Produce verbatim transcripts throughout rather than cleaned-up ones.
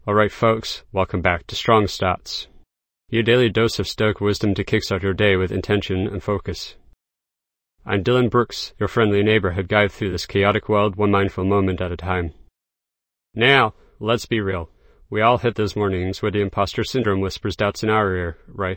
Alright folks, welcome back to Strong Starts, your daily dose of stoic wisdom to kickstart your day with intention and focus. I'm Dylan Brooks, your friendly neighborhood guide through this chaotic world one mindful moment at a time. Now, let's be real. We all hit those mornings where the imposter syndrome whispers doubts in our ear, right?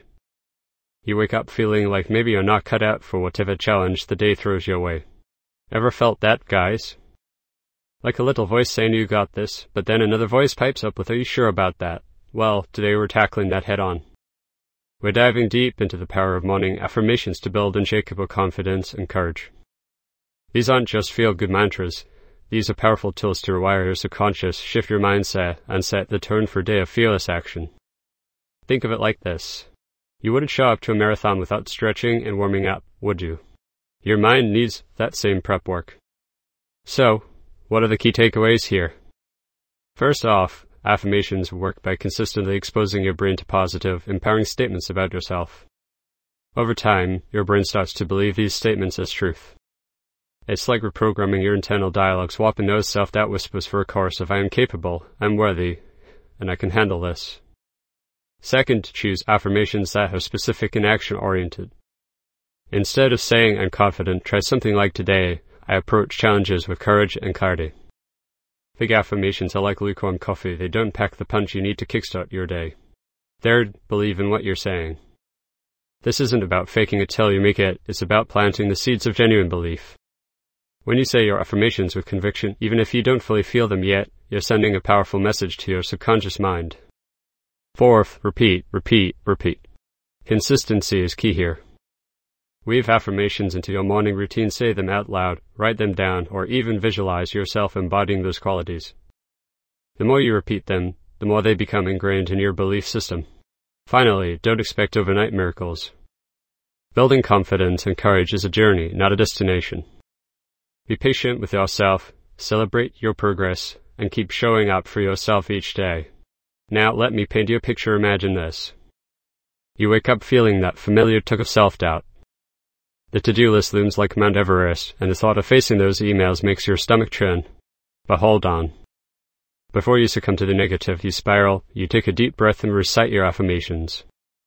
You wake up feeling like maybe you're not cut out for whatever challenge the day throws your way. Ever felt that, guys? Like a little voice saying you got this, but then another voice pipes up with, are you sure about that? Well, today we're tackling that head on. We're diving deep into the power of morning affirmations to build unshakable confidence and courage. These aren't just feel-good mantras. These are powerful tools to rewire your subconscious, shift your mindset, and set the tone for a day of fearless action. Think of it like this. You wouldn't show up to a marathon without stretching and warming up, would you? Your mind needs that same prep work. So, what are the key takeaways here? First off, affirmations work by consistently exposing your brain to positive, empowering statements about yourself. Over time, your brain starts to believe these statements as truth. It's like reprogramming your internal dialogue, swapping those self-doubt whispers for a chorus of I am capable, I'm worthy, and I can handle this. Second, choose affirmations that are specific and action-oriented. Instead of saying I'm confident, try something like today, I approach challenges with courage and clarity. Big affirmations are like lukewarm coffee. They don't pack the punch you need to kickstart your day. Third, believe in what you're saying. This isn't about faking it till you make it. It's about planting the seeds of genuine belief. When you say your affirmations with conviction, even if you don't fully feel them yet, you're sending a powerful message to your subconscious mind. Fourth, repeat, repeat, repeat. Consistency is key here. Weave affirmations into your morning routine, say them out loud, write them down, or even visualize yourself embodying those qualities. The more you repeat them, the more they become ingrained in your belief system. Finally, don't expect overnight miracles. Building confidence and courage is a journey, not a destination. Be patient with yourself, celebrate your progress, and keep showing up for yourself each day. Now let me paint you a picture. Imagine this. You wake up feeling that familiar tug of self-doubt. The to-do list looms like Mount Everest, and the thought of facing those emails makes your stomach churn. But hold on. Before you succumb to the negative, you spiral, you take a deep breath and recite your affirmations.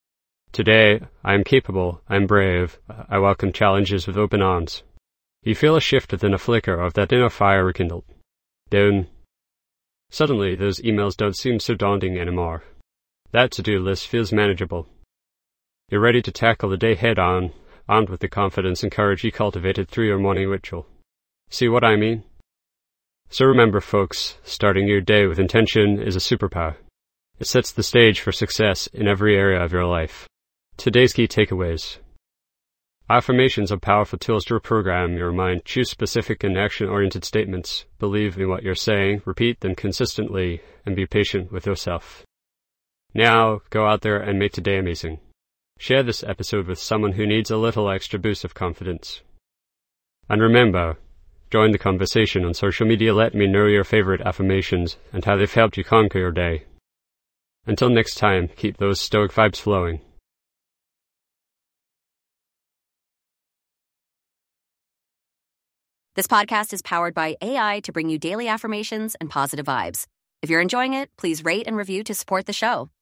Today, I am capable, I am brave, I welcome challenges with open arms. You feel a shift within, a flicker of that inner fire rekindled. Then, suddenly, those emails don't seem so daunting anymore. That to-do list feels manageable. You're ready to tackle the day head-on, armed with the confidence and courage you cultivated through your morning ritual. See what I mean? So remember, folks, starting your day with intention is a superpower. It sets the stage for success in every area of your life. Today's key takeaways. Affirmations are powerful tools to reprogram your mind. Choose specific and action-oriented statements. Believe in what you're saying, repeat them consistently, and be patient with yourself. Now, go out there and make today amazing. Share this episode with someone who needs a little extra boost of confidence. And remember, join the conversation on social media. Let me know your favorite affirmations and how they've helped you conquer your day. Until next time, keep those stoic vibes flowing. This podcast is powered by A I to bring you daily affirmations and positive vibes. If you're enjoying it, please rate and review to support the show.